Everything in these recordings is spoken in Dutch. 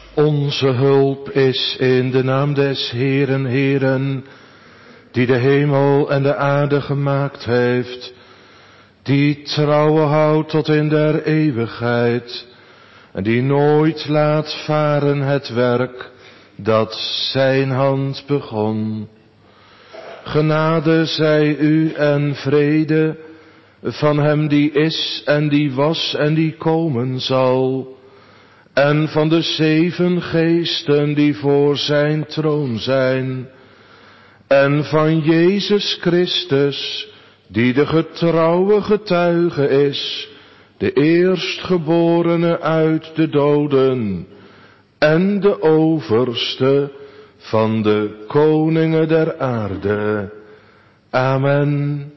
Onze hulp is in de naam des Heeren, Heeren, die de hemel en de aarde gemaakt heeft, die trouwe houdt tot in der eeuwigheid, en die nooit laat varen het werk dat zijn hand begon. Genade zij u en vrede van hem die is en die was en die komen zal, en van de 7 geesten die voor zijn troon zijn, en van Jezus Christus, die de getrouwe getuige is, de eerstgeborene uit de doden, en de overste van de koningen der aarde. Amen.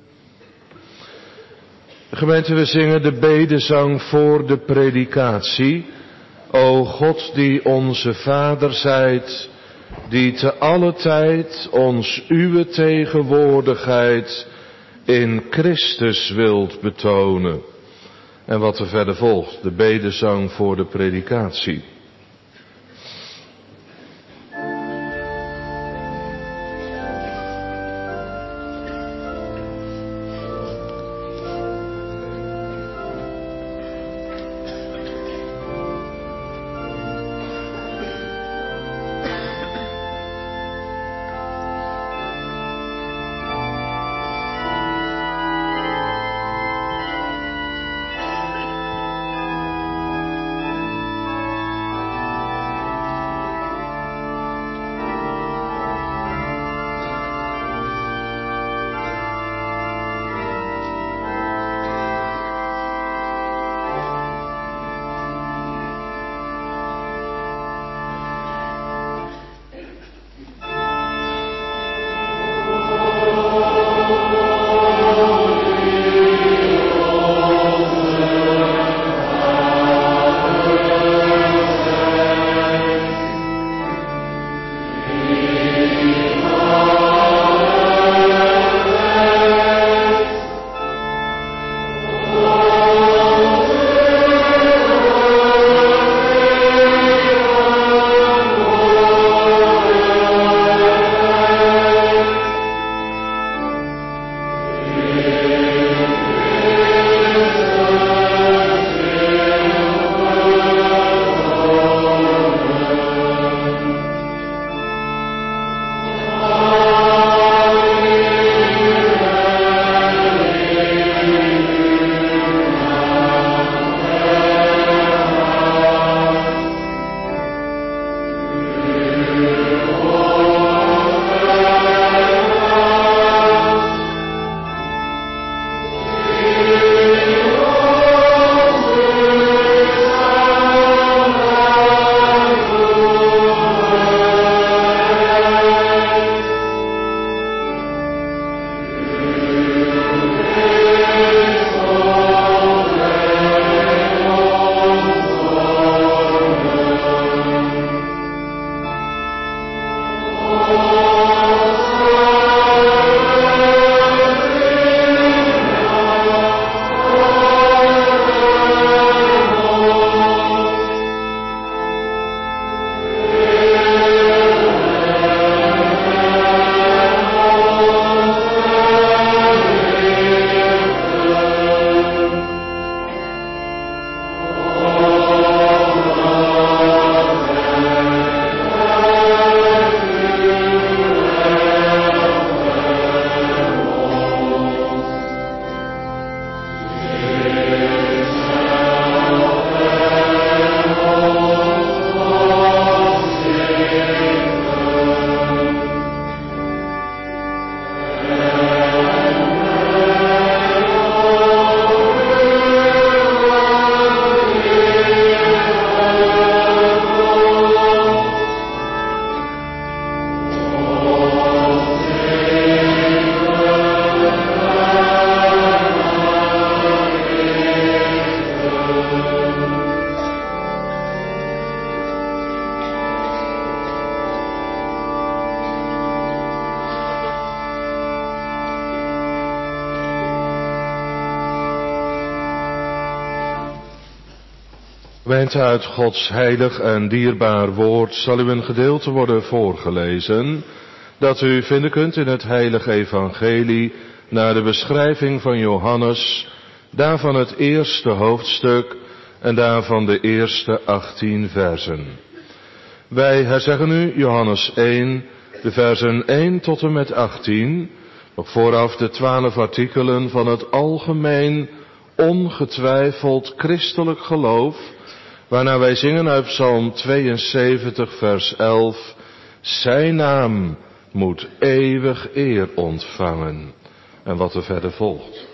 Gemeente, we zingen de bedezang voor de predikatie. O God die onze Vader zijt, die te alle tijd ons uw tegenwoordigheid in Christus wilt betonen. En wat er verder volgt, de bedezang voor de predikatie. Wijnt uit Gods heilig en dierbaar woord zal u een gedeelte worden voorgelezen, dat u vinden kunt in het heilige evangelie naar de beschrijving van Johannes, daarvan het eerste hoofdstuk en daarvan de eerste 18 versen. Wij herzeggen nu Johannes 1, de versen 1 tot en met 18, nog vooraf de 12 artikelen van het algemeen, ongetwijfeld christelijk geloof, waarna wij zingen uit Psalm 72 vers 11, zijn naam moet eeuwig eer ontvangen. En wat er verder volgt.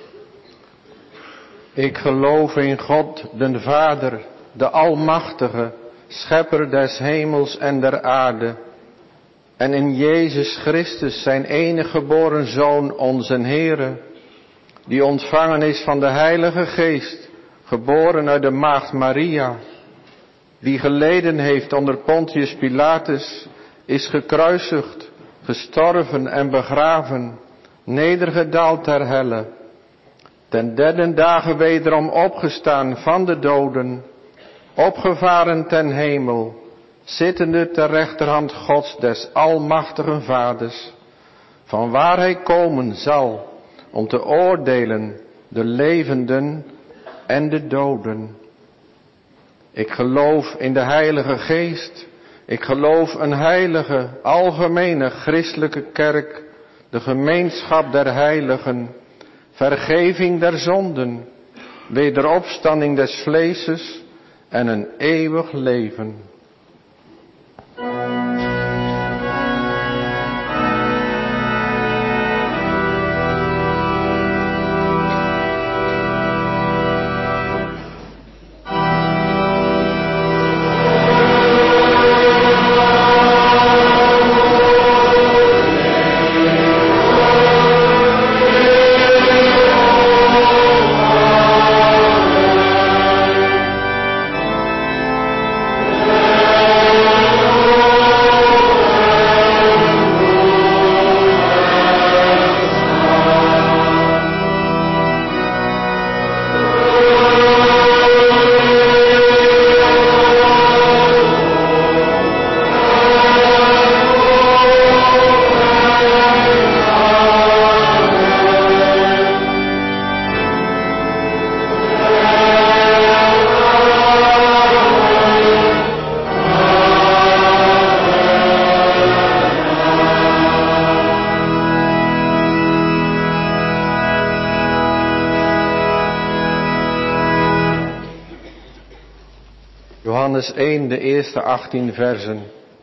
Ik geloof in God, den Vader, de Almachtige, Schepper des hemels en der aarde, en in Jezus Christus, zijn enige geboren Zoon, onze Heere, die ontvangen is van de Heilige Geest, geboren uit de Maagd Maria, die geleden heeft onder Pontius Pilatus, is gekruisigd, gestorven en begraven, nedergedaald ter helle, ten derde dagen wederom opgestaan van de doden, opgevaren ten hemel, zittende ter rechterhand Gods des Almachtigen Vaders, van waar hij komen zal om te oordelen de levenden en de doden. Ik geloof in de Heilige Geest. Ik geloof een heilige, algemene christelijke kerk, de gemeenschap der heiligen, vergeving der zonden, wederopstanding des vleeses en een eeuwig leven. Johannes 1, de eerste 18 versen.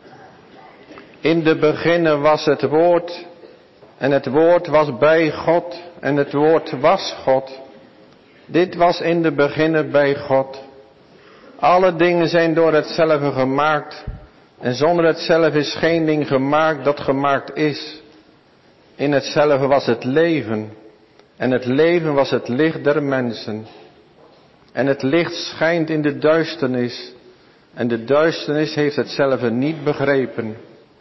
In de beginnen was het woord, en het woord was bij God, en het woord was God. Dit was in de beginnen bij God. Alle dingen zijn door hetzelfde gemaakt, en zonder hetzelfde is geen ding gemaakt dat gemaakt is. In hetzelfde was het leven, en het leven was het licht der mensen. En het licht schijnt in de duisternis, en de duisternis heeft hetzelfde niet begrepen.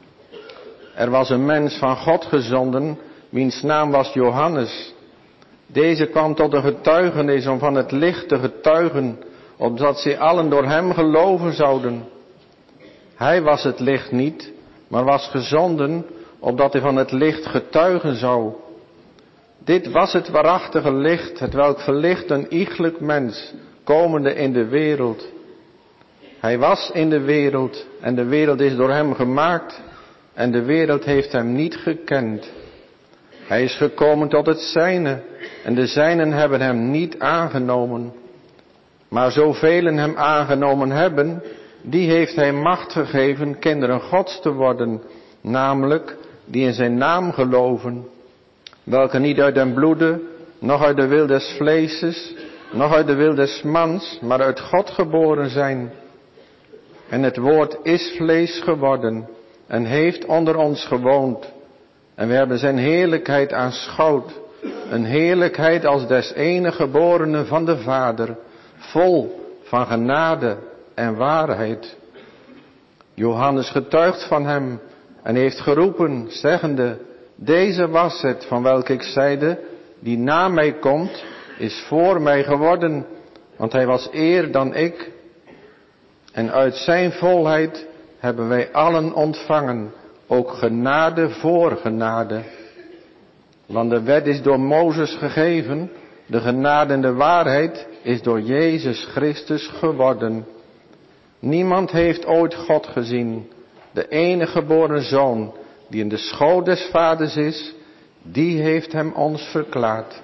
Er was een mens van God gezonden, wiens naam was Johannes. Deze kwam tot een getuigenis om van het licht te getuigen, opdat zij allen door hem geloven zouden. Hij was het licht niet, maar was gezonden, opdat hij van het licht getuigen zou. Dit was het waarachtige licht, hetwelk verlicht een iegelijk mens, komende in de wereld. Hij was in de wereld, en de wereld is door hem gemaakt, en de wereld heeft hem niet gekend. Hij is gekomen tot het zijne, en de zijnen hebben hem niet aangenomen. Maar zoveel hem aangenomen hebben, die heeft hij macht gegeven kinderen Gods te worden, namelijk die in zijn naam geloven, welke niet uit den bloede, noch uit de wil des vleeses, noch uit de wil des mans, maar uit God geboren zijn. En het woord is vlees geworden en heeft onder ons gewoond. En we hebben zijn heerlijkheid aanschouwd, een heerlijkheid als des enige geborene van de Vader, vol van genade en waarheid. Johannes getuigt van hem en heeft geroepen, zeggende, deze was het van welke ik zeide, die na mij komt, is voor mij geworden, want hij was eer dan ik. En uit zijn volheid hebben wij allen ontvangen, ook genade voor genade. Want de wet is door Mozes gegeven, de genade en de waarheid is door Jezus Christus geworden. Niemand heeft ooit God gezien, de enige geboren Zoon, die in de schoot des Vaders is, die heeft hem ons verklaard.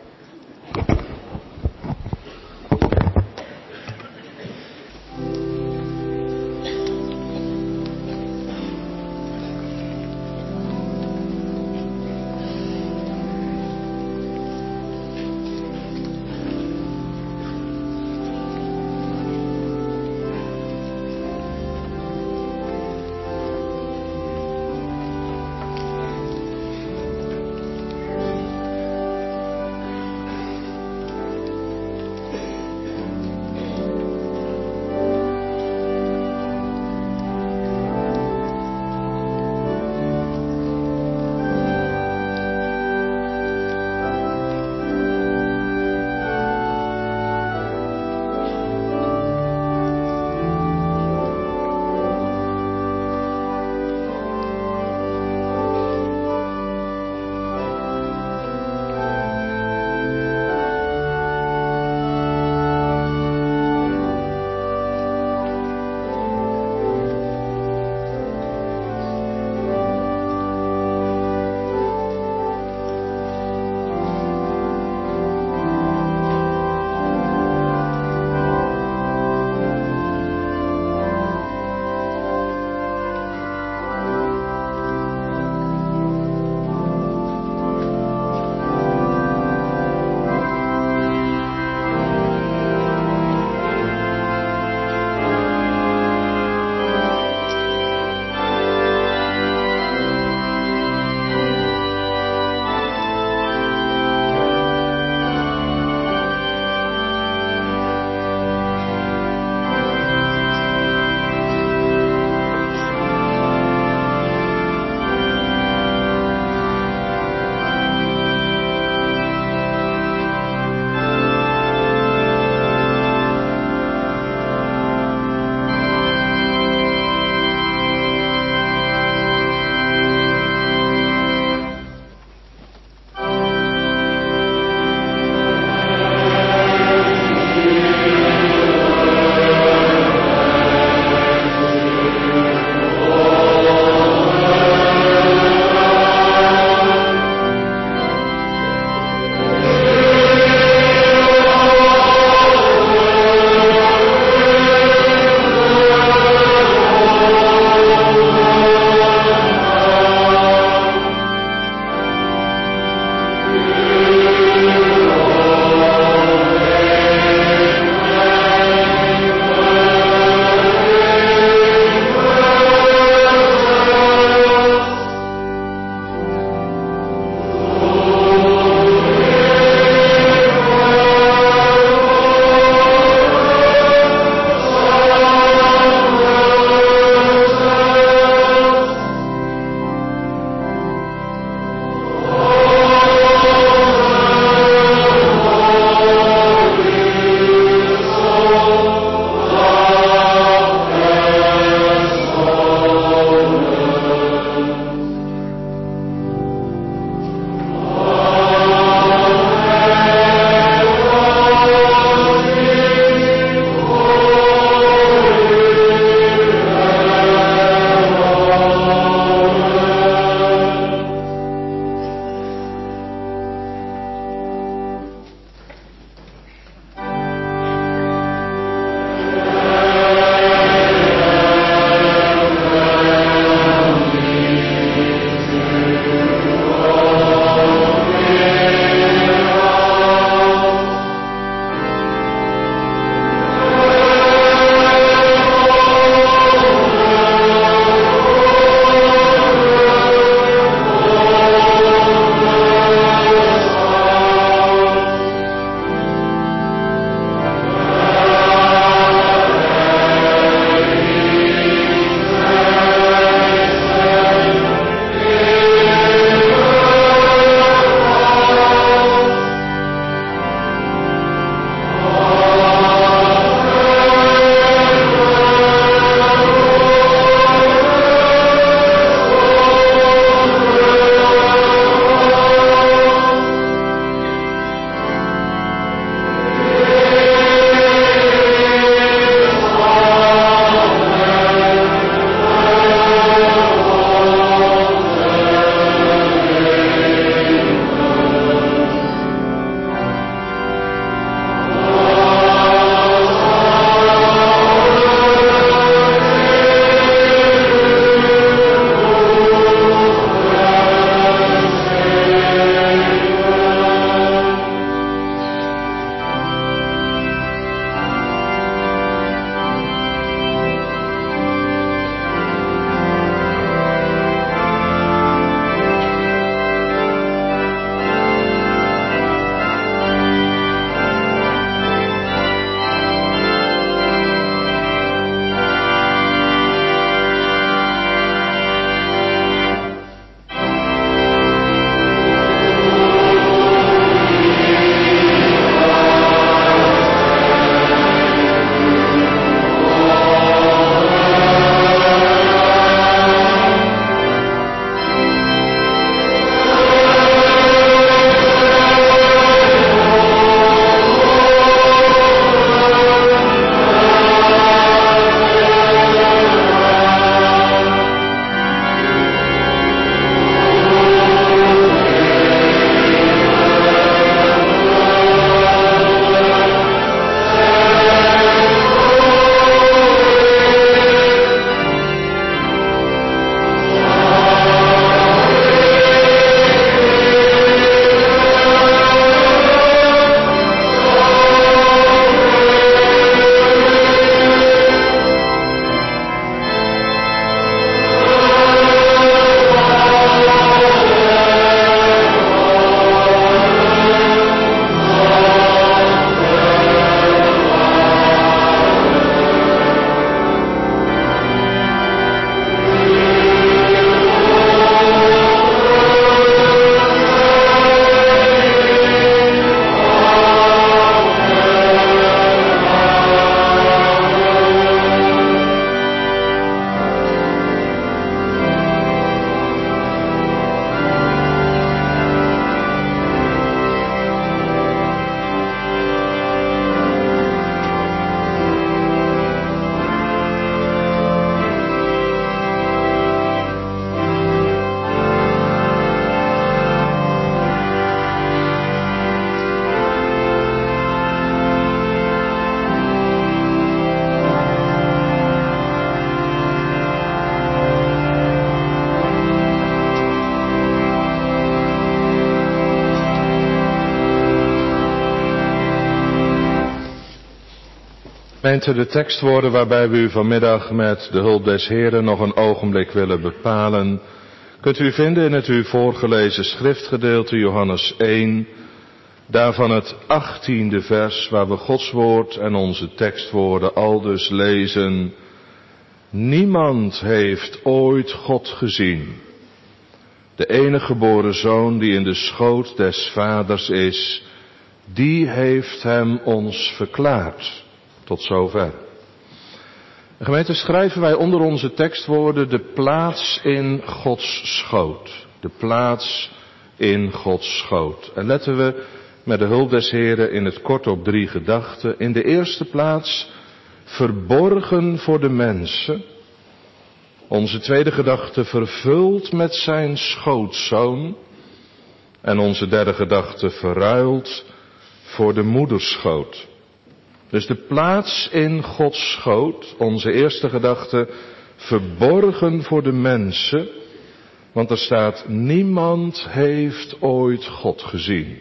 Gemeente, de tekstwoorden waarbij we u vanmiddag met de hulp des Heren nog een ogenblik willen bepalen, kunt u vinden in het u voorgelezen schriftgedeelte Johannes 1, daarvan het 18e vers waar we Gods woord en onze tekstwoorden aldus lezen. Niemand heeft ooit God gezien. De enige geboren Zoon die in de schoot des Vaders is, die heeft hem ons verklaard. Tot zover. Gemeente, schrijven wij onder onze tekstwoorden de plaats in Gods schoot. De plaats in Gods schoot. En letten we met de hulp des Heren in het kort op 3 gedachten. In de eerste plaats verborgen voor de mensen. Onze tweede gedachte vervuld met zijn schootzoon. En onze derde gedachte verruild voor de moederschoot. Dus de plaats in Gods schoot, onze eerste gedachte, verborgen voor de mensen. Want er staat, niemand heeft ooit God gezien.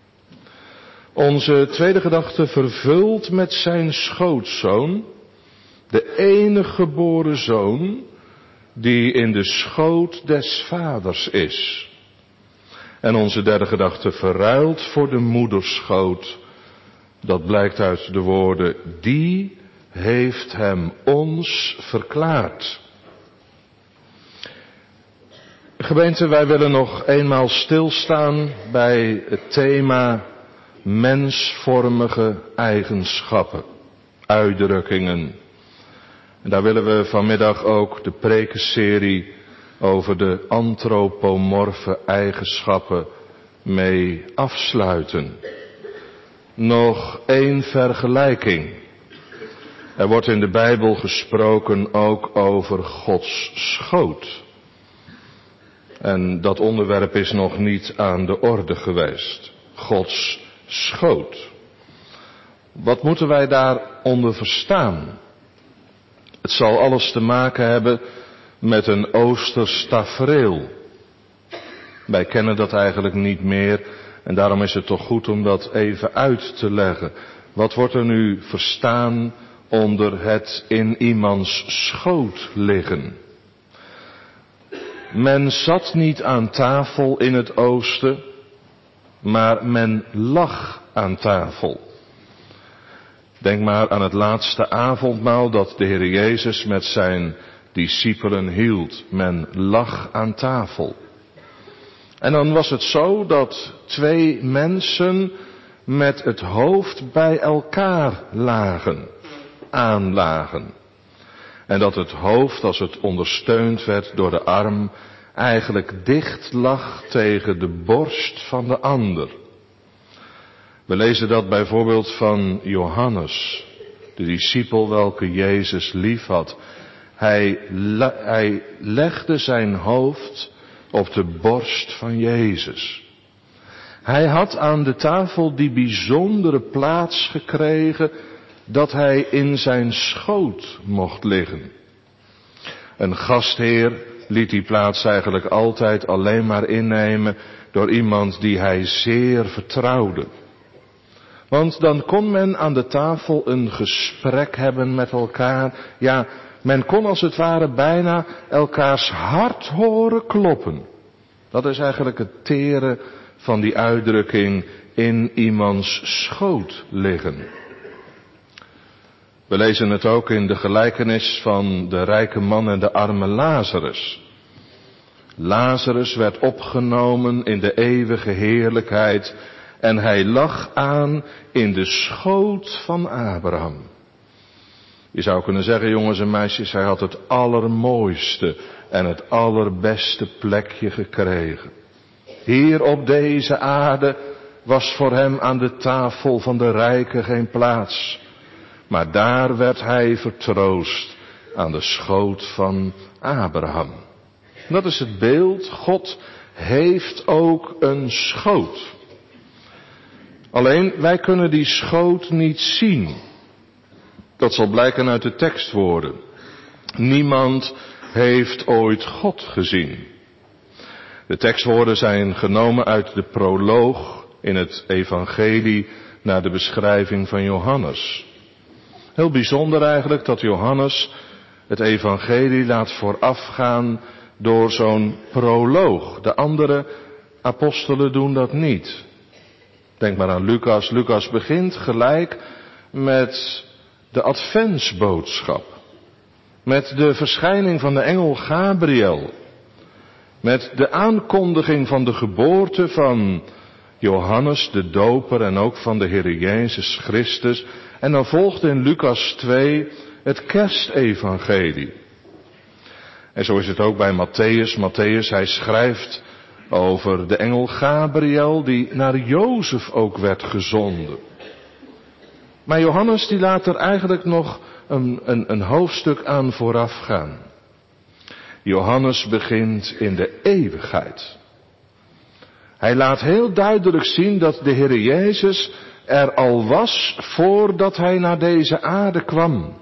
Onze tweede gedachte, vervuld met zijn schootzoon, de enige geboren Zoon, die in de schoot des Vaders is. En onze derde gedachte, verruild voor de moederschoot. Dat blijkt uit de woorden, die heeft hem ons verklaard. Gemeente, wij willen nog eenmaal stilstaan bij het thema mensvormige eigenschappen, uitdrukkingen. En daar willen we vanmiddag ook de prekenserie over de antropomorfe eigenschappen mee afsluiten. Nog 1 vergelijking. Er wordt in de Bijbel gesproken ook over Gods schoot. En dat onderwerp is nog niet aan de orde geweest. Gods schoot. Wat moeten wij daaronder verstaan? Het zal alles te maken hebben met een Oosters tafereel. Wij kennen dat eigenlijk niet meer. En daarom is het toch goed om dat even uit te leggen. Wat wordt er nu verstaan onder het in iemands schoot liggen? Men zat niet aan tafel in het oosten, maar men lag aan tafel. Denk maar aan het laatste avondmaal dat de Heer Jezus met zijn discipelen hield. Men lag aan tafel. En dan was het zo dat 2 mensen met het hoofd bij elkaar lagen, aanlagen. En dat het hoofd, als het ondersteund werd door de arm, eigenlijk dicht lag tegen de borst van de ander. We lezen dat bijvoorbeeld van Johannes, de discipel welke Jezus lief had. Hij legde zijn hoofd op de borst van Jezus. Hij had aan de tafel die bijzondere plaats gekregen dat hij in zijn schoot mocht liggen. Een gastheer liet die plaats eigenlijk altijd alleen maar innemen door iemand die hij zeer vertrouwde. Want dan kon men aan de tafel een gesprek hebben met elkaar. Ja, men kon als het ware bijna elkaars hart horen kloppen. Dat is eigenlijk het tere van die uitdrukking in iemands schoot liggen. We lezen het ook in de gelijkenis van de rijke man en de arme Lazarus. Lazarus werd opgenomen in de eeuwige heerlijkheid en hij lag aan in de schoot van Abraham. Je zou kunnen zeggen, jongens en meisjes, hij had het allermooiste en het allerbeste plekje gekregen. Hier op deze aarde was voor hem aan de tafel van de rijken geen plaats. Maar daar werd hij vertroost aan de schoot van Abraham. Dat is het beeld. God heeft ook een schoot. Alleen wij kunnen die schoot niet zien. Dat zal blijken uit de tekstwoorden. Niemand heeft ooit God gezien. De tekstwoorden zijn genomen uit de proloog in het evangelie naar de beschrijving van Johannes. Heel bijzonder eigenlijk dat Johannes het evangelie laat voorafgaan door zo'n proloog. De andere apostelen doen dat niet. Denk maar aan Lucas. Lucas begint gelijk met de adventsboodschap. Met de verschijning van de engel Gabriel. Met de aankondiging van de geboorte van Johannes de Doper en ook van de Heer Jezus Christus. En dan volgt in Lucas 2 het kerstevangelie. En zo is het ook bij Matthäus. Matthäus, hij schrijft over de engel Gabriel die naar Jozef ook werd gezonden. Maar Johannes die laat er eigenlijk nog een hoofdstuk aan vooraf gaan. Johannes begint in de eeuwigheid. Hij laat heel duidelijk zien dat de Heer Jezus er al was voordat hij naar deze aarde kwam.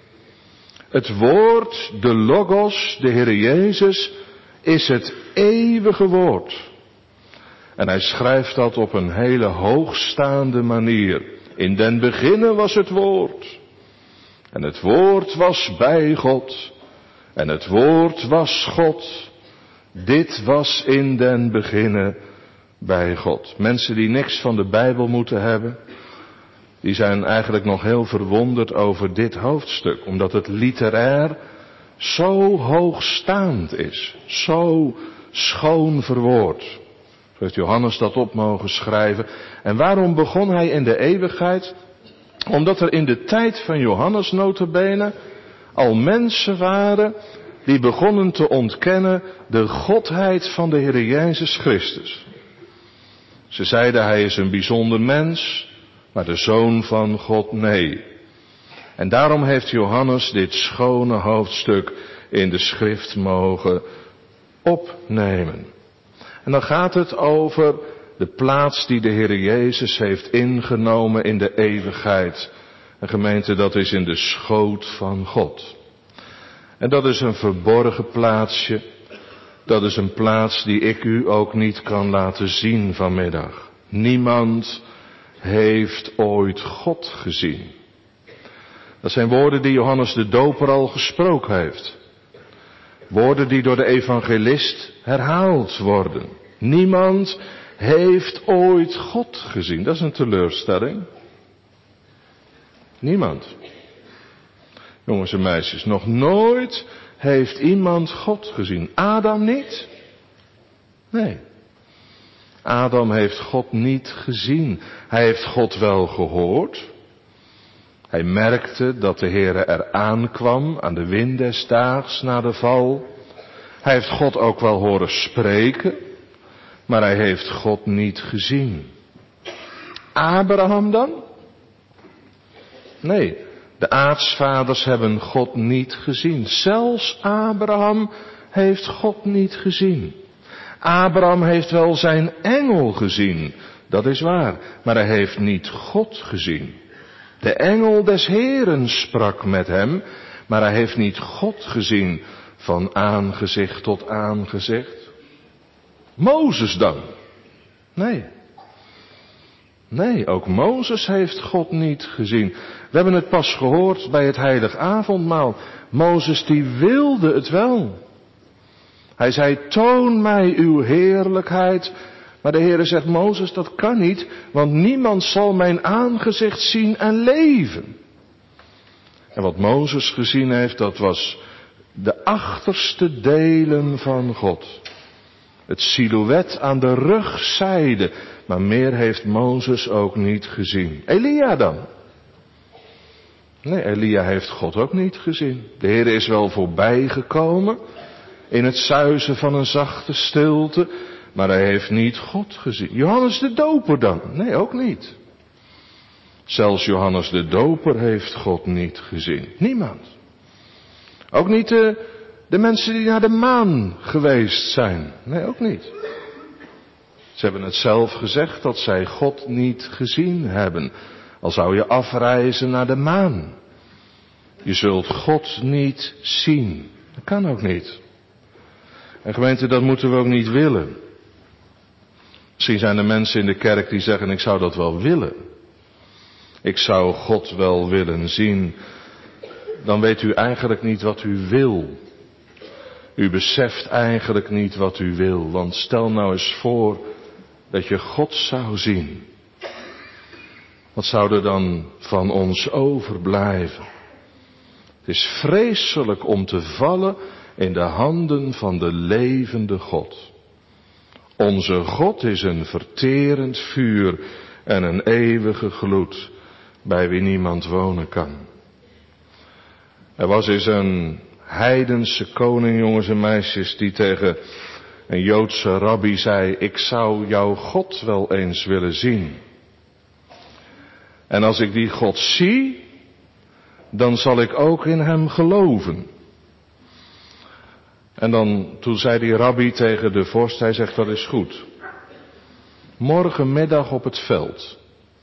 Het woord, de Logos, de Heer Jezus, is het eeuwige woord. En hij schrijft dat op een hele hoogstaande manier. In den beginnen was het woord. En het woord was bij God. En het woord was God. Dit was in den beginnen bij God. Mensen die niks van de Bijbel moeten hebben, die zijn eigenlijk nog heel verwonderd over dit hoofdstuk. Omdat het literair zo hoogstaand is. Zo schoon verwoord. Zo heeft Johannes dat op mogen schrijven. En waarom begon hij in de eeuwigheid? Omdat er in de tijd van Johannes nota bene al mensen waren die begonnen te ontkennen de godheid van de Heer Jezus Christus. Ze zeiden hij is een bijzonder mens, maar de Zoon van God nee. En daarom heeft Johannes dit schone hoofdstuk in de schrift mogen opnemen. En dan gaat het over de plaats die de Heer Jezus heeft ingenomen in de eeuwigheid. En gemeente, dat is in de schoot van God. En dat is een verborgen plaatsje. Dat is een plaats die ik u ook niet kan laten zien vanmiddag. Niemand heeft ooit God gezien. Dat zijn woorden die Johannes de Doper al gesproken heeft. Woorden die door de evangelist herhaald worden. Niemand heeft ooit God gezien. Dat is een teleurstelling. Niemand. Jongens en meisjes, nog nooit heeft iemand God gezien. Adam niet? Nee. Adam heeft God niet gezien. Hij heeft God wel gehoord. Hij merkte dat de Heere er aankwam aan de wind des daags na de val. Hij heeft God ook wel horen spreken, maar hij heeft God niet gezien. Abraham dan? Nee, de aartsvaders hebben God niet gezien. Zelfs Abraham heeft God niet gezien. Abraham heeft wel zijn engel gezien, dat is waar, maar hij heeft niet God gezien. De engel des Heeren sprak met hem, maar hij heeft niet God gezien van aangezicht tot aangezicht. Mozes dan? Nee, ook Mozes heeft God niet gezien. We hebben het pas gehoord bij het heilig avondmaal. Mozes die wilde het wel. Hij zei, toon mij uw heerlijkheid. Maar de Heere zegt, Mozes, dat kan niet, want niemand zal mijn aangezicht zien en leven. En wat Mozes gezien heeft, dat was de achterste delen van God. Het silhouet aan de rugzijde. Maar meer heeft Mozes ook niet gezien. Elia dan? Nee, Elia heeft God ook niet gezien. De Heere is wel voorbij gekomen in het suizen van een zachte stilte, maar hij heeft niet God gezien. Johannes de Doper dan? Nee, ook niet. Zelfs Johannes de Doper heeft God niet gezien. Niemand. Ook niet de mensen die naar de maan geweest zijn. Nee, ook niet. Ze hebben het zelf gezegd dat zij God niet gezien hebben. Al zou je afreizen naar de maan. Je zult God niet zien. Dat kan ook niet. En gemeente, dat moeten we ook niet willen. Misschien zijn er mensen in de kerk die zeggen, ik zou dat wel willen. Ik zou God wel willen zien. Dan weet u eigenlijk niet wat u wil. U beseft eigenlijk niet wat u wil. Want stel nou eens voor dat je God zou zien. Wat zou er dan van ons overblijven? Het is vreselijk om te vallen in de handen van de levende God. Onze God is een verterend vuur en een eeuwige gloed, bij wie niemand wonen kan. Er was eens een heidense koning, jongens en meisjes, die tegen een Joodse rabbi zei: ik zou jouw God wel eens willen zien. En als ik die God zie, dan zal ik ook in hem geloven. En toen zei die rabbi tegen de vorst, hij zegt: dat is goed. Morgenmiddag op het veld.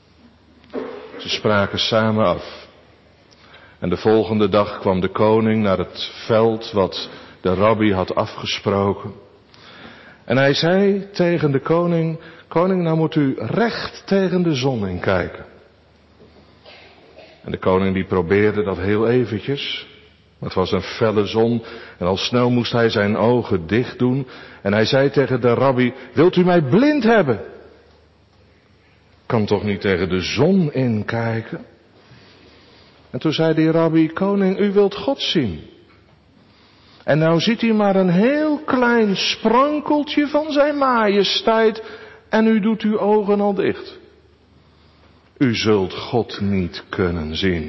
Ze spraken samen af. En de volgende dag kwam de koning naar het veld wat de rabbi had afgesproken. En hij zei tegen de koning: koning, nou moet u recht tegen de zon in kijken. En de koning die probeerde dat heel eventjes. Het was een felle zon en al snel moest hij zijn ogen dicht doen. En hij zei tegen de rabbi: wilt u mij blind hebben? Ik kan toch niet tegen de zon inkijken? En toen zei die rabbi: koning, u wilt God zien. En nou ziet u maar een heel klein sprankeltje van zijn majesteit en u doet uw ogen al dicht. U zult God niet kunnen zien.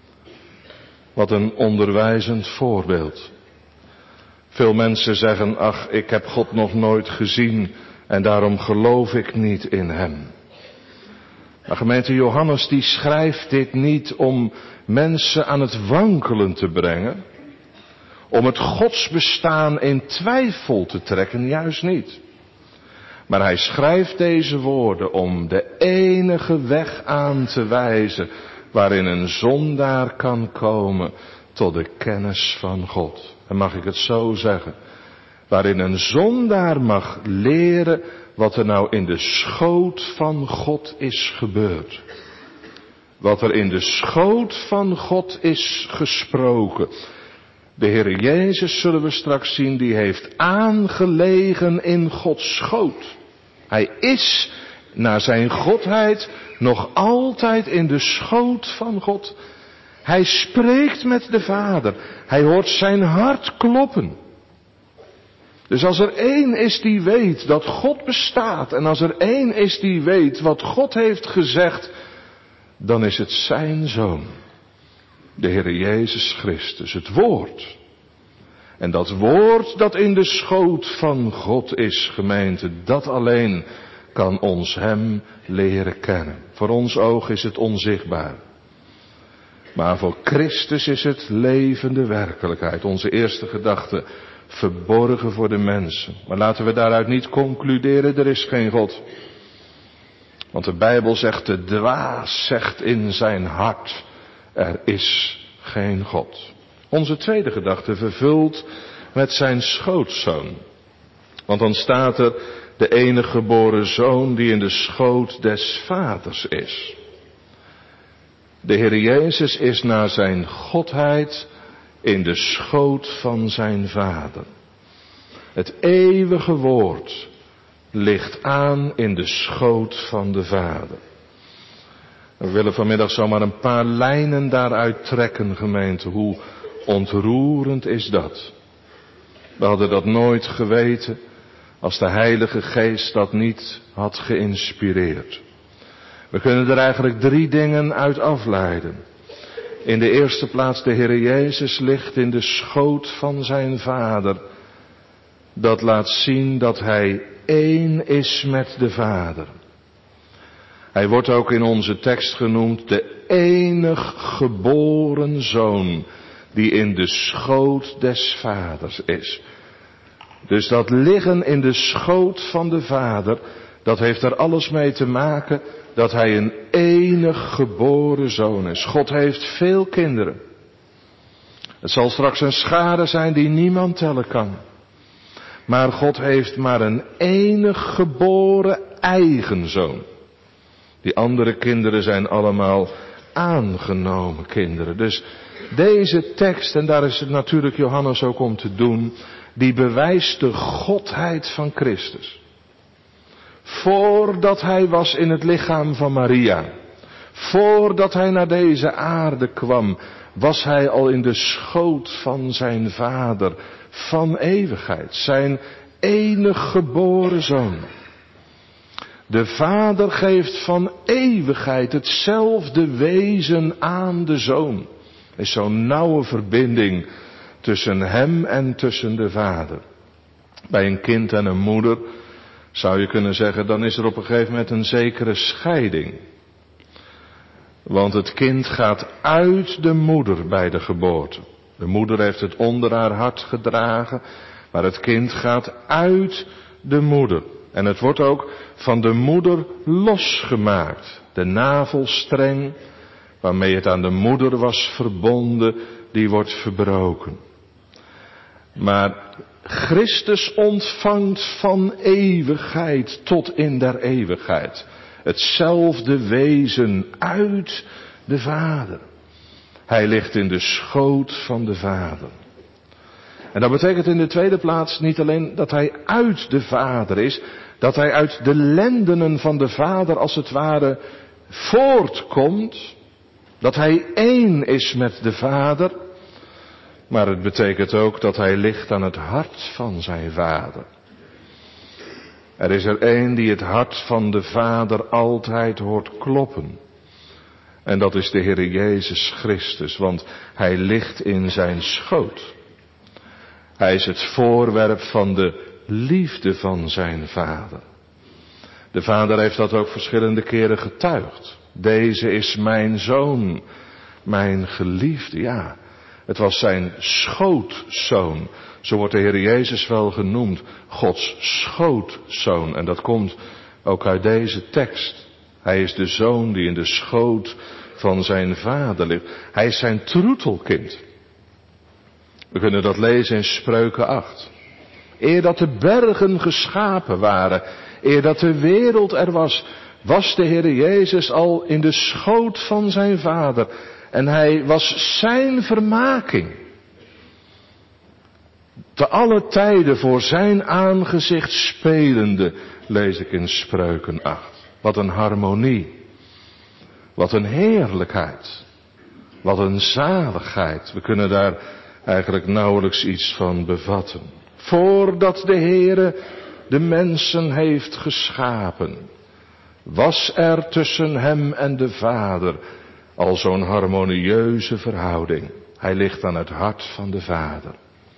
Wat een onderwijzend voorbeeld. Veel mensen zeggen: ach, ik heb God nog nooit gezien en daarom geloof ik niet in hem. Maar gemeente, Johannes die schrijft dit niet om mensen aan het wankelen te brengen. Om het godsbestaan in twijfel te trekken, juist niet. Maar hij schrijft deze woorden om de enige weg aan te wijzen waarin een zondaar kan komen tot de kennis van God. En mag ik het zo zeggen? Waarin een zondaar mag leren wat er nou in de schoot van God is gebeurd. Wat er in de schoot van God is gesproken. De Heer Jezus, zullen we straks zien, die heeft aangelegen in Gods schoot. Hij is naar zijn godheid nog altijd in de schoot van God. Hij spreekt met de Vader. Hij hoort zijn hart kloppen. Dus als er één is die weet dat God bestaat, en als er één is die weet wat God heeft gezegd, dan is het zijn Zoon, de Heer Jezus Christus, het Woord. En dat Woord dat in de schoot van God is, gemeente, dat alleen kan ons hem leren kennen. Voor ons oog is het onzichtbaar. Maar voor Christus is het levende werkelijkheid. Onze eerste gedachte, verborgen voor de mensen. Maar laten we daaruit niet concluderen, er is geen God. Want de Bijbel zegt, de dwaas zegt in zijn hart, er is geen God. Onze tweede gedachte, vervuld met zijn schootzoon. Want dan staat er, de enige geboren zoon die in de schoot des vaders is. De Heer Jezus is naar zijn godheid in de schoot van zijn vader. Het eeuwige woord ligt aan in de schoot van de Vader. We willen vanmiddag zomaar een paar lijnen daaruit trekken, gemeente. Hoe ontroerend is dat? We hadden dat nooit geweten als de Heilige Geest dat niet had geïnspireerd. We kunnen er eigenlijk 3 dingen uit afleiden. In de eerste plaats, de Heer Jezus ligt in de schoot van zijn Vader. Dat laat zien dat hij één is met de Vader. Hij wordt ook in onze tekst genoemd de enig geboren zoon die in de schoot des Vaders is. Dus dat liggen in de schoot van de Vader, dat heeft er alles mee te maken dat hij een enig geboren zoon is. God heeft veel kinderen. Het zal straks een schare zijn die niemand tellen kan. Maar God heeft maar een enig geboren eigen zoon. Die andere kinderen zijn allemaal aangenomen kinderen. Dus deze tekst, en daar is het natuurlijk Johannes ook om te doen, die bewijst de godheid van Christus. Voordat hij was in het lichaam van Maria, voordat hij naar deze aarde kwam, was hij al in de schoot van zijn Vader van eeuwigheid, zijn enig geboren zoon. De Vader geeft van eeuwigheid hetzelfde wezen aan de Zoon. Er is zo'n nauwe verbinding tussen hem en tussen de Vader. Bij een kind en een moeder zou je kunnen zeggen, dan is er op een gegeven moment een zekere scheiding. Want het kind gaat uit de moeder bij de geboorte. De moeder heeft het onder haar hart gedragen, maar het kind gaat uit de moeder. En het wordt ook van de moeder losgemaakt. De navelstreng waarmee het aan de moeder was verbonden, die wordt verbroken. Maar Christus ontvangt van eeuwigheid tot in der eeuwigheid hetzelfde wezen uit de Vader. Hij ligt in de schoot van de Vader. En dat betekent in de tweede plaats niet alleen dat hij uit de Vader is, dat hij uit de lendenen van de Vader als het ware voortkomt, dat hij één is met de Vader, maar het betekent ook dat hij ligt aan het hart van zijn Vader. Er is er één die het hart van de Vader altijd hoort kloppen. En dat is de Heer Jezus Christus, want hij ligt in zijn schoot. Hij is het voorwerp van de liefde van zijn Vader. De Vader heeft dat ook verschillende keren getuigd. Deze is mijn zoon, mijn geliefde, ja. Het was zijn schootzoon. Zo wordt de Heer Jezus wel genoemd. Gods schootzoon. En dat komt ook uit deze tekst. Hij is de zoon die in de schoot van zijn Vader ligt. Hij is zijn troetelkind. We kunnen dat lezen in Spreuken 8. Eer dat de bergen geschapen waren, eer dat de wereld er was, was de Heer Jezus al in de schoot van zijn Vader. En hij was zijn vermaking. Te alle tijden voor zijn aangezicht spelende, lees ik in Spreuken 8. Wat een harmonie. Wat een heerlijkheid. Wat een zaligheid. We kunnen daar eigenlijk nauwelijks iets van bevatten. Voordat de Heere de mensen heeft geschapen, was er tussen hem en de Vader al zo'n harmonieuze verhouding. Hij ligt aan het hart van de Vader.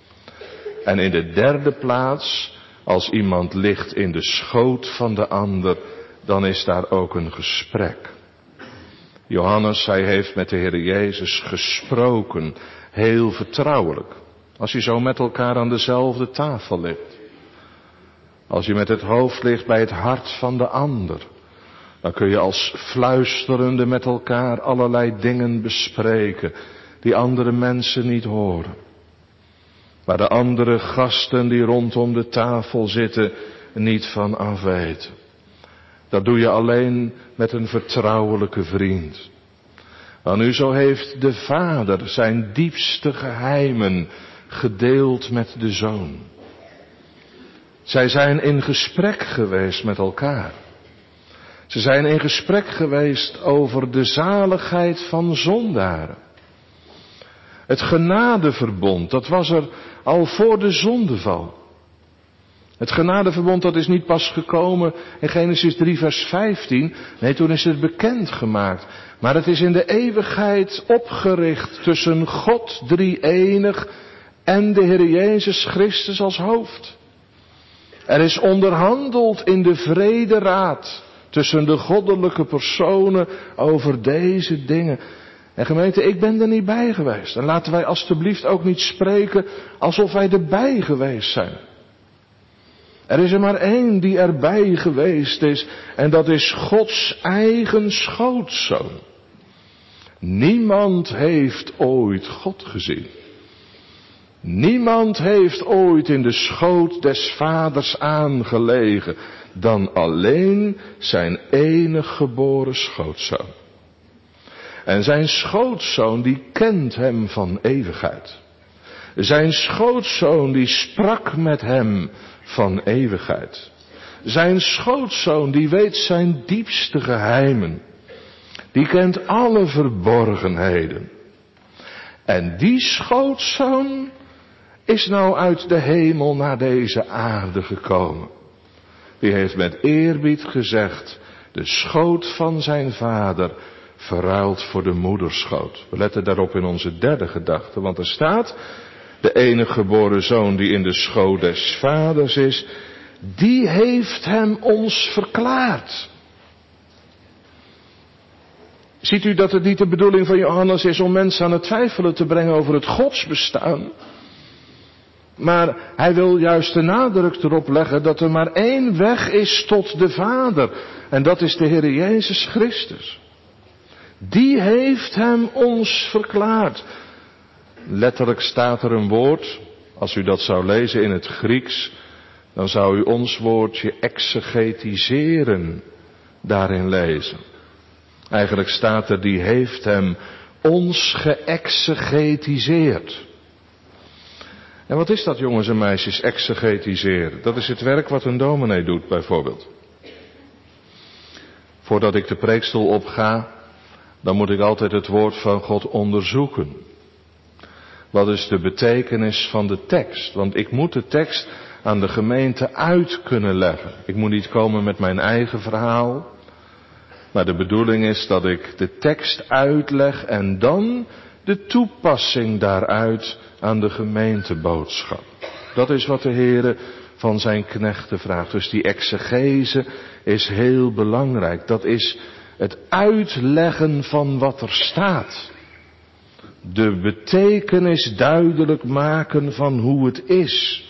En in de derde plaats, als iemand ligt in de schoot van de ander, dan is daar ook een gesprek. Johannes, hij heeft met de Heer Jezus gesproken, heel vertrouwelijk. Als je zo met elkaar aan dezelfde tafel ligt. Als je met het hoofd ligt bij het hart van de ander. Dan kun je als fluisterende met elkaar allerlei dingen bespreken die andere mensen niet horen. Waar de andere gasten die rondom de tafel zitten niet van afweten. Dat doe je alleen met een vertrouwelijke vriend. Maar nu zo heeft de Vader zijn diepste geheimen gedeeld met de Zoon. Zij zijn in gesprek geweest met elkaar. Ze zijn in gesprek geweest over de zaligheid van zondaren. Het genadeverbond, dat was er al voor de zondeval. Het genadeverbond, dat is niet pas gekomen in Genesis 3 vers 15. Nee, toen is het bekendgemaakt. Maar het is in de eeuwigheid opgericht tussen God drie-enig en de Heer Jezus Christus als hoofd. Er is onderhandeld in de vrederaad tussen de goddelijke personen over deze dingen. En gemeente, ik ben er niet bij geweest. En laten wij alstublieft ook niet spreken alsof wij erbij geweest zijn. Er is er maar één die erbij geweest is. En dat is Gods eigen schootzoon. Niemand heeft ooit God gezien. Niemand heeft ooit in de schoot des Vaders aangelegen dan alleen zijn enig geboren schootzoon. En zijn schootzoon die kent hem van eeuwigheid. Zijn schootzoon die sprak met hem van eeuwigheid. Zijn schootzoon die weet zijn diepste geheimen. Die kent alle verborgenheden. En die schootzoon is nou uit de hemel naar deze aarde gekomen. Die heeft met eerbied gezegd, de schoot van zijn vader verruilt voor de moederschoot. We letten daarop in onze derde gedachte, want er staat, de enige geboren zoon die in de schoot des vaders is, die heeft hem ons verklaard. Ziet u dat het niet de bedoeling van Johannes is om mensen aan het twijfelen te brengen over het godsbestaan? Maar hij wil juist de nadruk erop leggen dat er maar één weg is tot de Vader. En dat is de Heer Jezus Christus. Die heeft hem ons verklaard. Letterlijk staat er een woord, als u dat zou lezen in het Grieks, dan zou u ons woordje exegetiseren daarin lezen. Eigenlijk staat er, die heeft hem ons geëxegetiseerd. En wat is dat, jongens en meisjes, exegetiseren? Dat is het werk wat een dominee doet, bijvoorbeeld. Voordat ik de preekstoel opga, dan moet ik altijd het woord van God onderzoeken. Wat is de betekenis van de tekst? Want ik moet de tekst aan de gemeente uit kunnen leggen. Ik moet niet komen met mijn eigen verhaal. Maar de bedoeling is dat ik de tekst uitleg en dan de toepassing daaruit aan de gemeenteboodschap. Dat is wat de Heere van zijn knechten vraagt. Dus die exegese is heel belangrijk. Dat is het uitleggen van wat er staat. De betekenis duidelijk maken van hoe het is.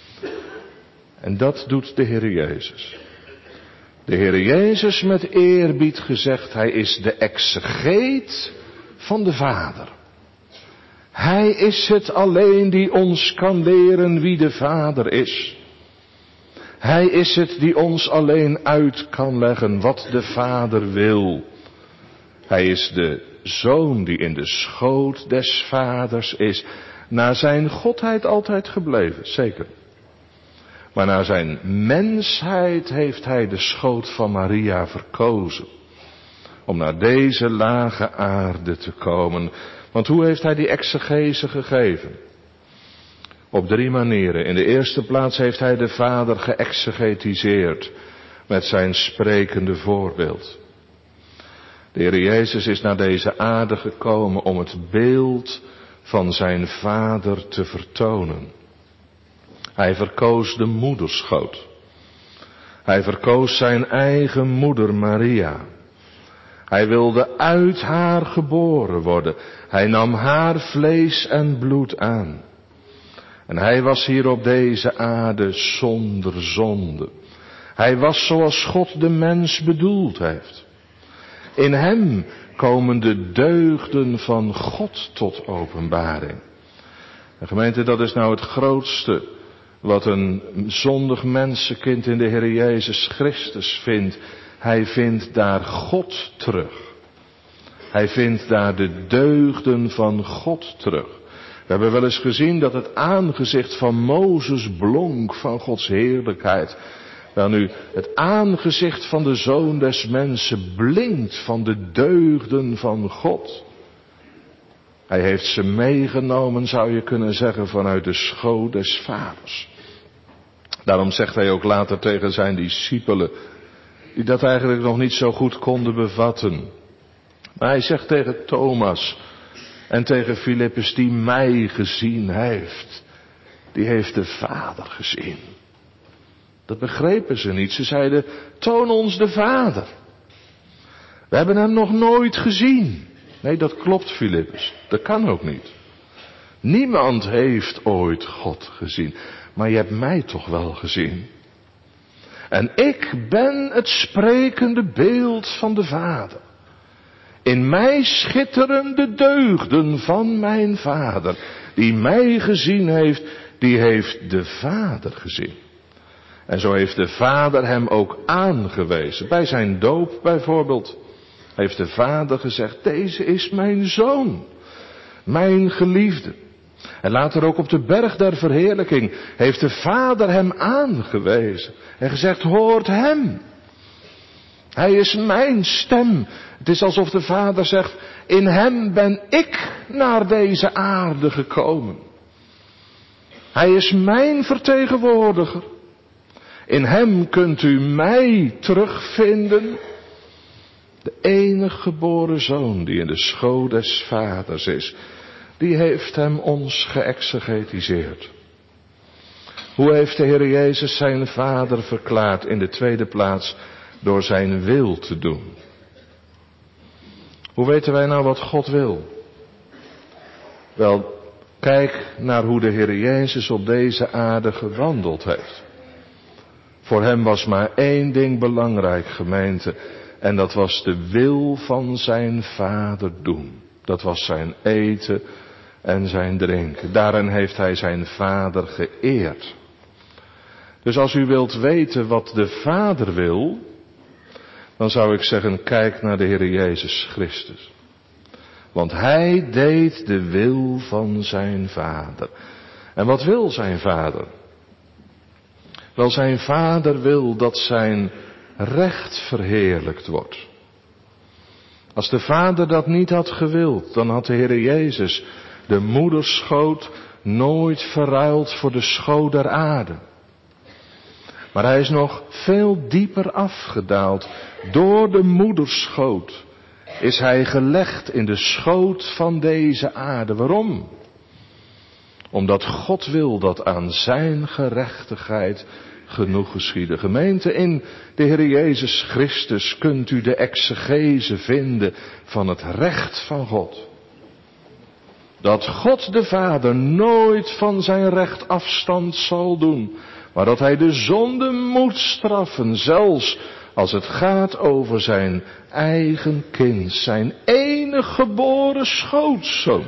En dat doet de Heer Jezus. De Heer Jezus met eerbied gezegd, hij is de exegeet van de Vader. Hij is het alleen die ons kan leren wie de Vader is. Hij is het die ons alleen uit kan leggen wat de Vader wil. Hij is de Zoon die in de schoot des Vaders is. Naar zijn godheid altijd gebleven, zeker. Maar naar zijn mensheid heeft hij de schoot van Maria verkozen. Om naar deze lage aarde te komen. Want hoe heeft hij die exegese gegeven? Op 3 manieren. In de eerste plaats heeft hij de Vader geëxegetiseerd met zijn sprekende voorbeeld. De Heer Jezus is naar deze aarde gekomen om het beeld van zijn Vader te vertonen. Hij verkoos de moederschoot. Hij verkoos zijn eigen moeder Maria. Hij wilde uit haar geboren worden. Hij nam haar vlees en bloed aan. En hij was hier op deze aarde zonder zonde. Hij was zoals God de mens bedoeld heeft. In hem komen de deugden van God tot openbaring. En gemeente, dat is nou het grootste wat een zondig mensenkind in de Heer Jezus Christus vindt. Hij vindt daar God terug. Hij vindt daar de deugden van God terug. We hebben wel eens gezien dat het aangezicht van Mozes blonk van Gods heerlijkheid. Wel nu, het aangezicht van de Zoon des Mensen blinkt van de deugden van God. Hij heeft ze meegenomen, zou je kunnen zeggen, vanuit de schoot des Vaders. Daarom zegt hij ook later tegen zijn discipelen, die dat eigenlijk nog niet zo goed konden bevatten. Maar hij zegt tegen Thomas en tegen Filippus, die mij gezien heeft, die heeft de Vader gezien. Dat begrepen ze niet. Ze zeiden, toon ons de Vader. We hebben hem nog nooit gezien. Nee, dat klopt, Filippus. Dat kan ook niet. Niemand heeft ooit God gezien. Maar je hebt mij toch wel gezien. En ik ben het sprekende beeld van de Vader. In mij schitteren de deugden van mijn Vader. Die mij gezien heeft, die heeft de Vader gezien. En zo heeft de Vader hem ook aangewezen. Bij zijn doop bijvoorbeeld. heeft de Vader gezegd, deze is mijn Zoon, mijn geliefde. En later ook op de berg der verheerlijking heeft de Vader hem aangewezen en gezegd, hoort hem. Hij is mijn stem. Het is alsof de Vader zegt, in hem ben ik naar deze aarde gekomen. Hij is mijn vertegenwoordiger. In hem kunt u mij terugvinden. De enige geboren Zoon die in de schoot des Vaders is, die heeft hem ons geëxegetiseerd. Hoe heeft de Heer Jezus zijn Vader verklaard? In de tweede plaats door zijn wil te doen. Hoe weten wij nou wat God wil? Wel, kijk naar hoe de Heer Jezus op deze aarde gewandeld heeft. Voor hem was maar één ding belangrijk, gemeente. En dat was de wil van zijn Vader doen. Dat was zijn eten en zijn drinken. Daarin heeft hij zijn Vader geëerd. Dus als u wilt weten wat de Vader wil, dan zou ik zeggen, kijk naar de Heer Jezus Christus. Want hij deed de wil van zijn Vader. En wat wil zijn Vader? Wel, zijn Vader wil dat zijn recht verheerlijkt wordt. Als de Vader dat niet had gewild, dan had de Heer Jezus de moederschoot nooit verruild voor de schoot der aarde. Maar hij is nog veel dieper afgedaald. Door de moederschoot is hij gelegd in de schoot van deze aarde. Waarom? Omdat God wil dat aan zijn gerechtigheid genoeg geschieden. Gemeente, in de Heer Jezus Christus kunt u de exegese vinden van het recht van God. Dat God de Vader nooit van zijn recht afstand zal doen, maar dat hij de zonde moet straffen, zelfs als het gaat over zijn eigen kind, zijn enige geboren schoonzoon.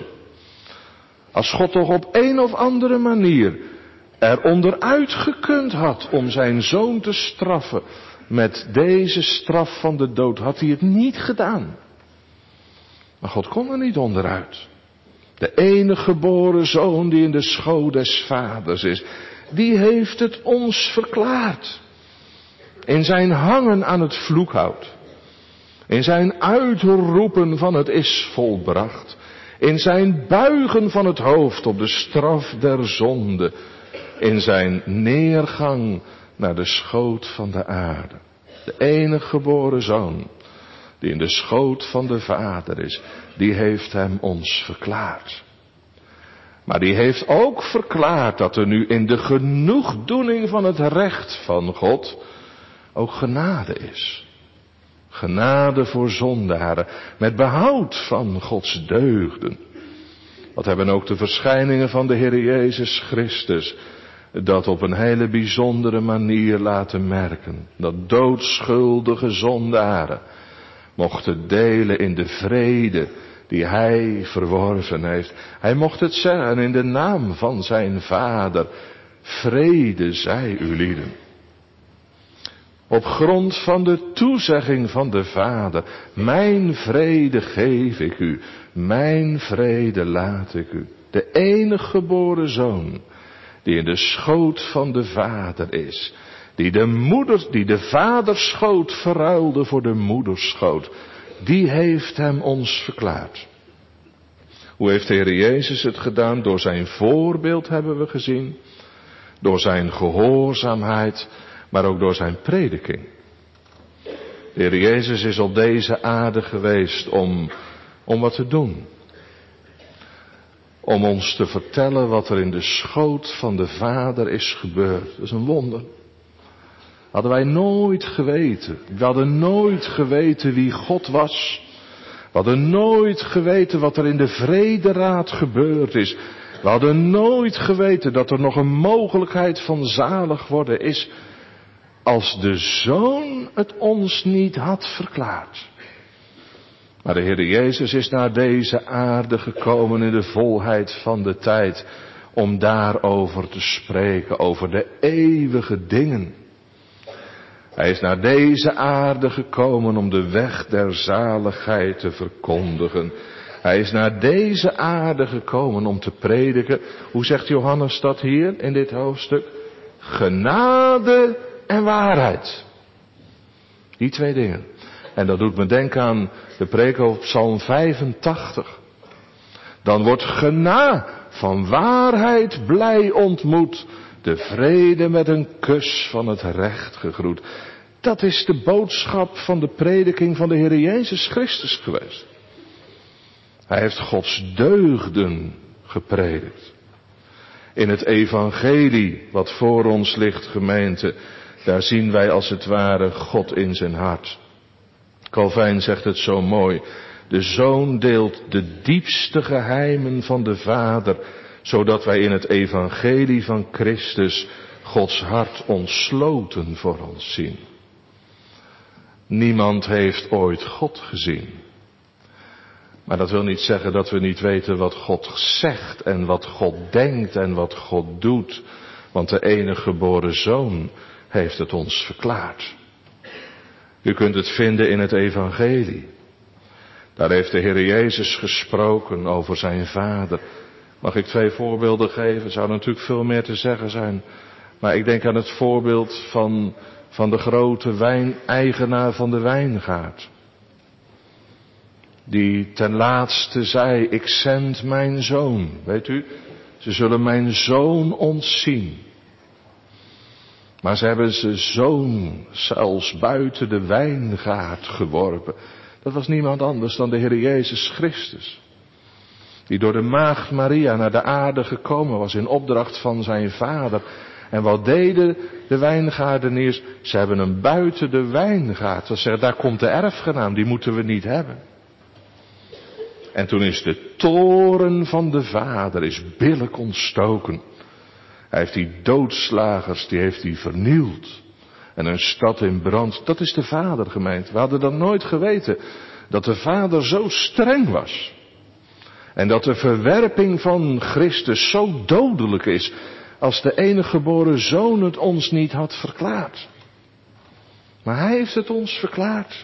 Als God toch op een of andere manier eronder uitgekund had om zijn zoon te straffen met deze straf van de dood, had hij het niet gedaan. Maar God kon er niet onderuit. De enige geboren zoon die in de schoot des Vaders is, die heeft het ons verklaard. In zijn hangen aan het vloekhout. In zijn uitroepen van het is volbracht. In zijn buigen van het hoofd op de straf der zonde. In zijn neergang naar de schoot van de aarde. De enige geboren zoon die in de schoot van de Vader is, die heeft hem ons verklaard. Maar die heeft ook verklaard dat er nu in de genoegdoening van het recht van God ook genade is. Genade voor zondaren, met behoud van Gods deugden. Dat hebben ook de verschijningen van de Heer Jezus Christus dat op een hele bijzondere manier laten merken. Dat doodschuldige zondaren mochten delen in de vrede die hij verworven heeft. Hij mocht het zeggen in de naam van zijn Vader: vrede zij u lieden. Op grond van de toezegging van de Vader: mijn vrede geef ik u, mijn vrede laat ik u. De enige geboren zoon die in de schoot van de Vader is, die de vaderschoot verruilde voor de moederschoot, die heeft hem ons verklaard. Hoe heeft de Heer Jezus het gedaan? Door zijn voorbeeld hebben we gezien, door zijn gehoorzaamheid, maar ook door zijn prediking. De Heer Jezus is op deze aarde geweest om wat te doen. Om ons te vertellen wat er in de schoot van de Vader is gebeurd. Dat is een wonder. Hadden wij nooit geweten. We hadden nooit geweten wie God was. We hadden nooit geweten wat er in de Vrederaad gebeurd is. We hadden nooit geweten dat er nog een mogelijkheid van zalig worden is, als de Zoon het ons niet had verklaard. Maar de Heer Jezus is naar deze aarde gekomen in de volheid van de tijd, om daarover te spreken, over de eeuwige dingen. Hij is naar deze aarde gekomen om de weg der zaligheid te verkondigen. Hij is naar deze aarde gekomen om te prediken. Hoe zegt Johannes dat hier in dit hoofdstuk? Genade en waarheid. Die twee dingen. En dat doet me denken aan de preek over Psalm 85. Dan wordt gena van waarheid blij ontmoet. De vrede met een kus van het recht gegroet. Dat is de boodschap van de prediking van de Heer Jezus Christus geweest. Hij heeft Gods deugden gepredikt. In het evangelie wat voor ons ligt, gemeente, daar zien wij als het ware God in zijn hart. Calvijn zegt het zo mooi. De Zoon deelt de diepste geheimen van de Vader, zodat wij in het evangelie van Christus Gods hart ontsloten voor ons zien. Niemand heeft ooit God gezien. Maar dat wil niet zeggen dat we niet weten wat God zegt en wat God denkt en wat God doet. Want de enige geboren Zoon heeft het ons verklaard. U kunt het vinden in het evangelie. Daar heeft de Heer Jezus gesproken over zijn Vader. Mag ik 2 voorbeelden geven? Er zou natuurlijk veel meer te zeggen zijn. Maar ik denk aan het voorbeeld van de grote wijneigenaar van de wijngaard. Die ten laatste zei, ik zend mijn zoon. Weet u, ze zullen mijn zoon ontzien. Maar ze hebben zijn zoon zelfs buiten de wijngaard geworpen. Dat was niemand anders dan de Heer Jezus Christus. Die door de maagd Maria naar de aarde gekomen was in opdracht van zijn Vader. En wat deden de wijngaardeniers? Ze hebben hem buiten de wijngaard. Ze zeggen, daar komt de erfgenaam, die moeten we niet hebben. En toen is de toorn van de Vader is billijk ontstoken. Hij heeft die doodslagers, die heeft hij vernield. En een stad in brand, dat is de Vader, gemeente. We hadden dat nooit geweten, dat de Vader zo streng was. En dat de verwerping van Christus zo dodelijk is, als de enige geboren Zoon het ons niet had verklaard. Maar hij heeft het ons verklaard.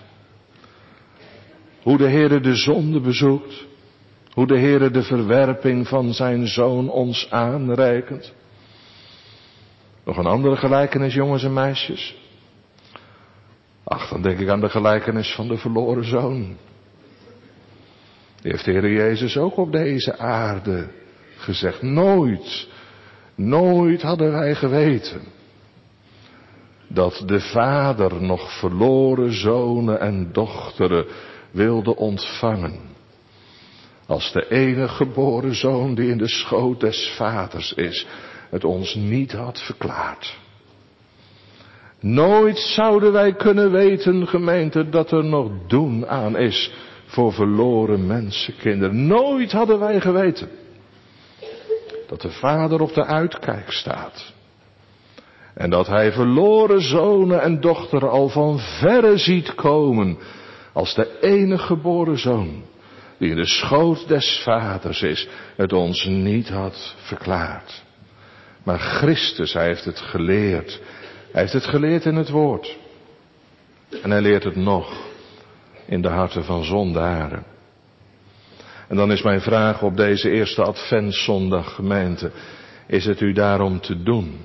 Hoe de Heere de zonde bezoekt. Hoe de Heere de verwerping van zijn Zoon ons aanreikent. Nog een andere gelijkenis, jongens en meisjes. Ach, dan denk ik aan de gelijkenis van de verloren zoon. Die heeft de Heer Jezus ook op deze aarde gezegd. Nooit hadden wij geweten dat de Vader nog verloren zonen en dochteren wilde ontvangen. Als de enige geboren zoon die in de schoot des Vaders is, het ons niet had verklaard. Nooit zouden wij kunnen weten, gemeente, dat er nog doen aan is voor verloren mensenkinderen. Nooit hadden wij geweten dat de Vader op de uitkijk staat. En dat hij verloren zonen en dochteren al van verre ziet komen als de enige geboren zoon die in de schoot des Vaders is, het ons niet had verklaard. Maar Christus, hij heeft het geleerd. Hij heeft het geleerd in het woord. En hij leert het nog in de harten van zondaren. En dan is mijn vraag op deze eerste adventszondag, gemeente, is het u daarom te doen?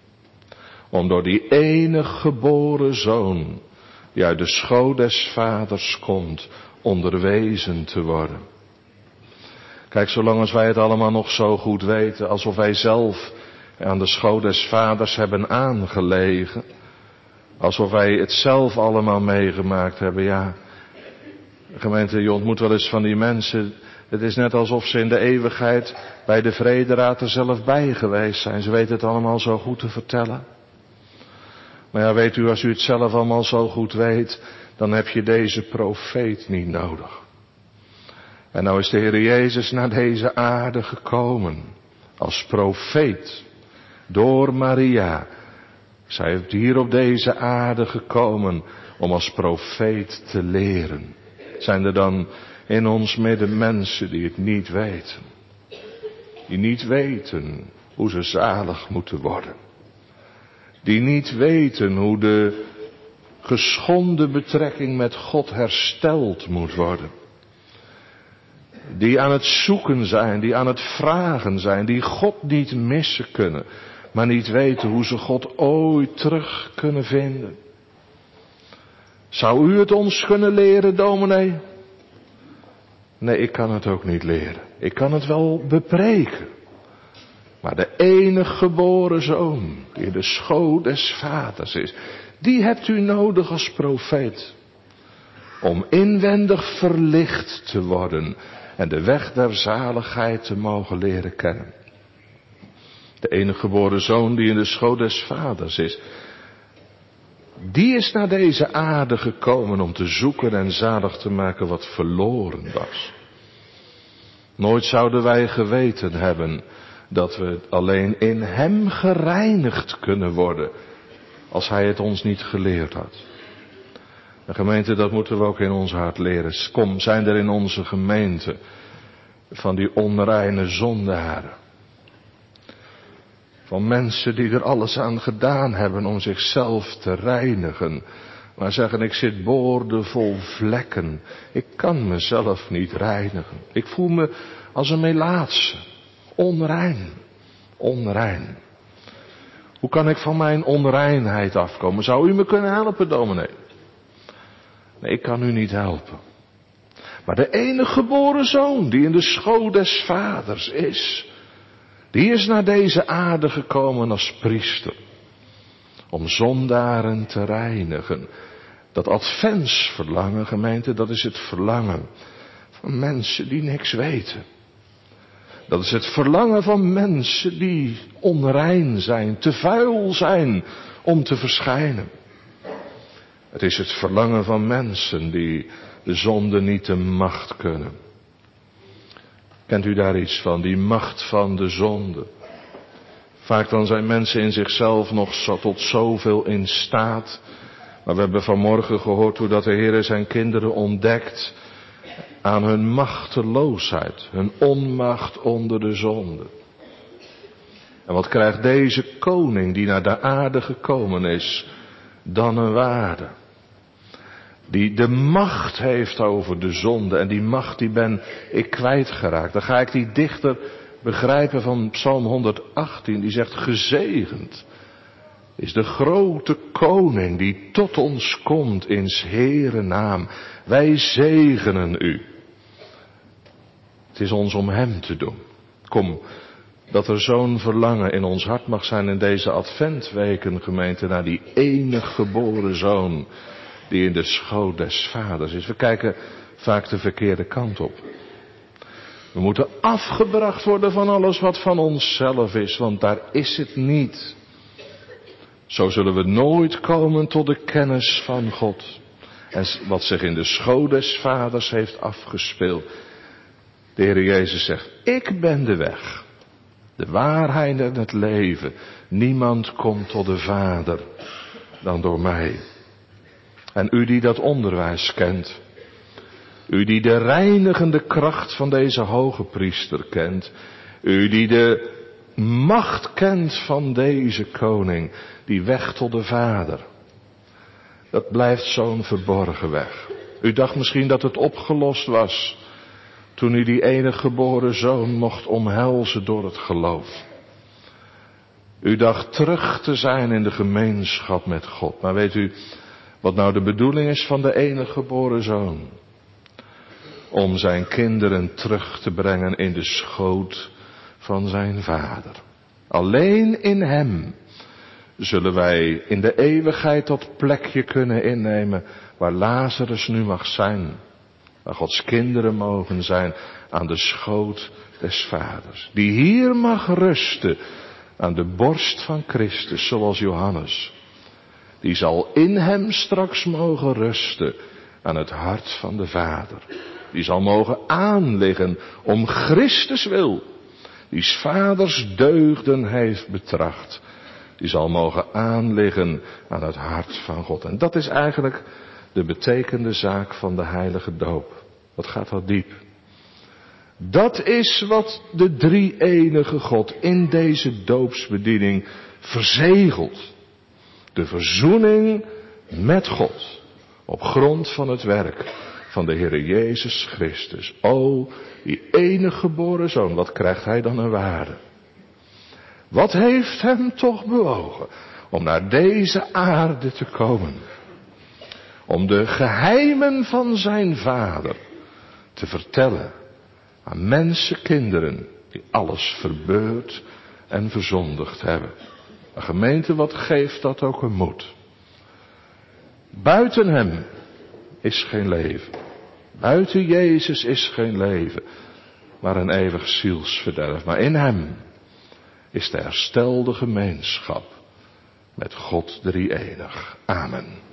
Om door die enige geboren zoon, die uit de schoot des Vaders komt, onderwezen te worden. Kijk, zolang als wij het allemaal nog zo goed weten, alsof wij zelf aan de schoot des Vaders hebben aangelegen, alsof wij het zelf allemaal meegemaakt hebben, ja. Gemeente, je ontmoet wel eens van die mensen, het is net alsof ze in de eeuwigheid bij de Vrederaad er zelf bij geweest zijn. Ze weten het allemaal zo goed te vertellen. Maar ja, weet u, als u het zelf allemaal zo goed weet, dan heb je deze profeet niet nodig. En nou is de Heer Jezus naar deze aarde gekomen, als profeet, door Maria. Zij heeft hier op deze aarde gekomen om als profeet te leren. Zijn er dan in ons midden mensen die het niet weten? Die niet weten hoe ze zalig moeten worden. Die niet weten hoe de geschonden betrekking met God hersteld moet worden. Die aan het zoeken zijn, die aan het vragen zijn, die God niet missen kunnen, maar niet weten hoe ze God ooit terug kunnen vinden. Zou u het ons kunnen leren, dominee? Nee, ik kan het ook niet leren. Ik kan het wel bepreken. Maar de enige geboren zoon, die in de schoot des vaders is, die hebt u nodig als profeet. Om inwendig verlicht te worden en de weg der zaligheid te mogen leren kennen. De enige geboren zoon die in de schoot des vaders is, die is naar deze aarde gekomen om te zoeken en zalig te maken wat verloren was. Nooit zouden wij geweten hebben dat we alleen in hem gereinigd kunnen worden, als hij het ons niet geleerd had. De gemeente, dat moeten we ook in ons hart leren. Kom, zijn er in onze gemeente van die onreine zondaren. Van mensen die er alles aan gedaan hebben om zichzelf te reinigen. Maar zeggen, ik zit boordevol vlekken. Ik kan mezelf niet reinigen. Ik voel me als een melaatse. Onrein. Onrein. Hoe kan ik van mijn onreinheid afkomen? Zou u me kunnen helpen, dominee? Nee, ik kan u niet helpen. Maar de enige geboren zoon die in de schoot des vaders is, die is naar deze aarde gekomen als priester. Om zondaren te reinigen. Dat adventsverlangen, gemeente, dat is het verlangen van mensen die niks weten. Dat is het verlangen van mensen die onrein zijn, te vuil zijn om te verschijnen. Het is het verlangen van mensen die de zonde niet de macht kunnen. Kent u daar iets van, die macht van de zonde? Vaak dan zijn mensen in zichzelf nog tot zoveel in staat. Maar we hebben vanmorgen gehoord hoe dat de Heer zijn kinderen ontdekt aan hun machteloosheid, hun onmacht onder de zonde. En wat krijgt deze koning die naar de aarde gekomen is dan een waarde? Die de macht heeft over de zonde en die macht die ben ik kwijtgeraakt. Dan ga ik die dichter begrijpen van Psalm 118, die zegt gezegend is de grote koning die tot ons komt in 's Heeren naam. Wij zegenen u. Het is ons om hem te doen. Kom, dat er zo'n verlangen in ons hart mag zijn in deze adventweken, gemeente, naar die enige geboren zoon die in de schoot des vaders is. We kijken vaak de verkeerde kant op. We moeten afgebracht worden van alles wat van onszelf is, want daar is het niet. Zo zullen we nooit komen tot de kennis van God. En wat zich in de schoot des vaders heeft afgespeeld. De Heer Jezus zegt, ik ben de weg, de waarheid en het leven. Niemand komt tot de Vader dan door mij. En u die dat onderwijs kent, u die de reinigende kracht van deze hoge priester kent, u die de macht kent van deze koning, die weg tot de Vader. Dat blijft zo'n verborgen weg. U dacht misschien dat het opgelost was toen u die enige geboren zoon mocht omhelzen door het geloof. U dacht terug te zijn in de gemeenschap met God. Maar weet u wat nou de bedoeling is van de enige geboren zoon? Om zijn kinderen terug te brengen in de schoot van zijn vader. Alleen in hem zullen wij in de eeuwigheid dat plekje kunnen innemen waar Lazarus nu mag zijn. Waar Gods kinderen mogen zijn aan de schoot des vaders. Die hier mag rusten aan de borst van Christus zoals Johannes. Die zal in hem straks mogen rusten aan het hart van de Vader. Die zal mogen aanliggen om Christus wil. Die 's vaders deugden heeft betracht. Die zal mogen aanliggen aan het hart van God. En dat is eigenlijk de betekende zaak van de heilige doop. Wat gaat dat diep? Dat is wat de drie-enige God in deze doopsbediening verzegelt. De verzoening met God, op grond van het werk van de Heere Jezus Christus. O, die enige geboren Zoon, wat krijgt hij dan een waarde? Wat heeft hem toch bewogen om naar deze aarde te komen? Om de geheimen van zijn Vader te vertellen aan mensenkinderen die alles verbeurd en verzondigd hebben. Een gemeente, wat geeft dat ook een moed? Buiten hem is geen leven. Buiten Jezus is geen leven, maar een eeuwig zielsverderf. Maar in hem is de herstelde gemeenschap met God drie-enig. Amen.